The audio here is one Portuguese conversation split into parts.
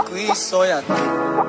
louco e sonhador.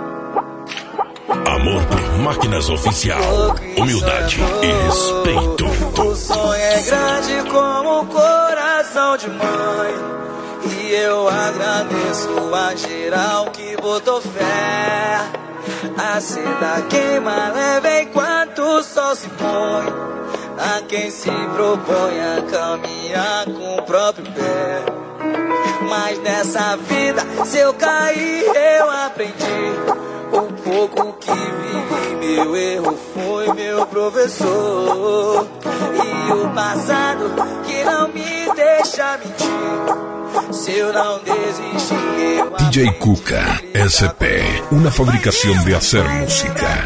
Amor por Máquinas Oficial. Humildade e respeito. O sonho é grande como um coração de mãe, e eu agradeço a geral que botou fé. A seda queima leve enquanto o sol se põe, a quem se propõe a caminhar com o próprio pé. Mas nessa vida, se eu cair, eu aprendi. O pouco que vivi, meu erro foi meu professor. E o passado que não me deixa mentir. Se eu não desistir, eu DJ Cuca, SP, una fabricación de hacer música.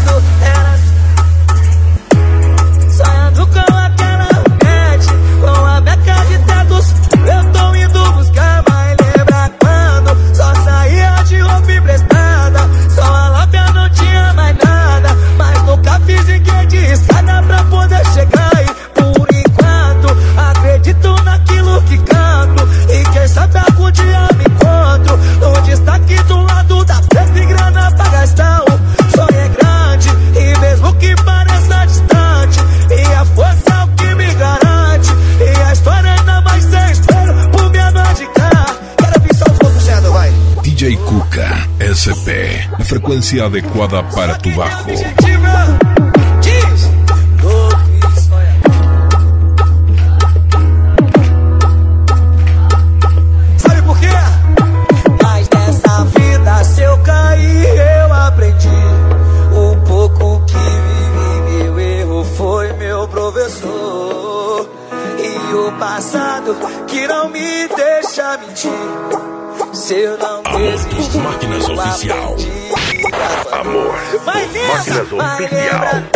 Sonhando com aquela mente, com a beca de tetos, eu tô indo buscar, mas lembra quando só saía de roupa emprestada, só a lábia não tinha mais nada, mas nunca fiz ninguém de escada pra poder chegar. E por enquanto acredito naquilo que canto, e quem sabe algum dia me encontro no destaque do lado da festa e grana pra gastar. O sonho é grande e mesmo que pareça distante, e a força é o que me garante, e a história ainda mais sem espero por minha noite de cá. Quero vir só os loucos sendo, vai. DJ Cuca, SP, la frecuencia adecuada para tu bajo. Diz, louco e sonhador. Sabe por quê? Mas nessa vida, se eu cair, eu aprendi. O pouco que vivi, meu erro foi meu professor. E o passado que não me deixa mentir. Se eu não desistir, Máquinas eu Oficial. aprendi. Amor Vai por nessa, Máquinas vai Oficial. lembra.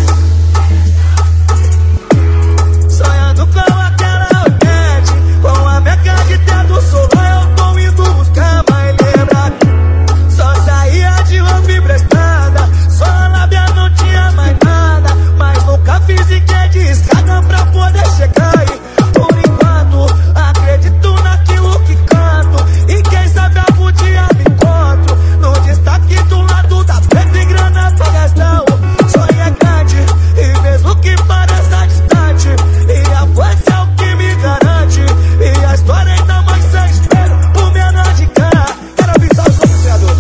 Sonhando com aquela mente, com a beca de teto solar, eu tô indo buscar, mas lembra. Só saía de roupa emprestada, só a lábia não tinha mais nada, mas nunca fiz sequer de escada pra poder chegar. E por enquanto acredito naquilo que canto, e quem sabe algum dia me encontro no destaque do lado da festa e grana pra gastar. O sonho é grande e mesmo que pareça distante, e a força é o que me garante, e a história ainda mais sem espero por minha noite de cá. Quero avisar os outros senadores.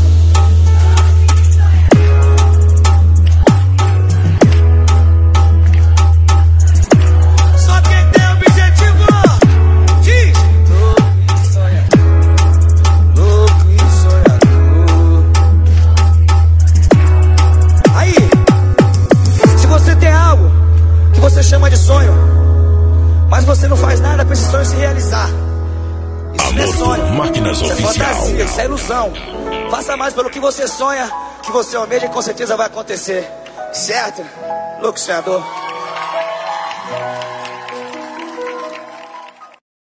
Só quem tem objetivo diz: louco e sonhador, louco e sonhador. Aí, se você tem algo que você chama de sonho, mas você não faz nada pra esse sonho se realizar, isso não é Amor sonho, por Máquinas isso é Oficial. fantasia, isso é ilusão. Faça mais pelo que você sonha, que você almeja e com certeza vai acontecer. Certo? Louco sonhador.